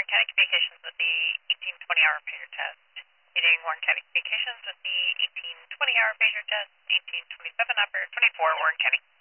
Warren County Communications with the 1820-hour pager test. Meeting Warren County Communications with the 1820-hour pager test, 1827 operator 24, Warren County.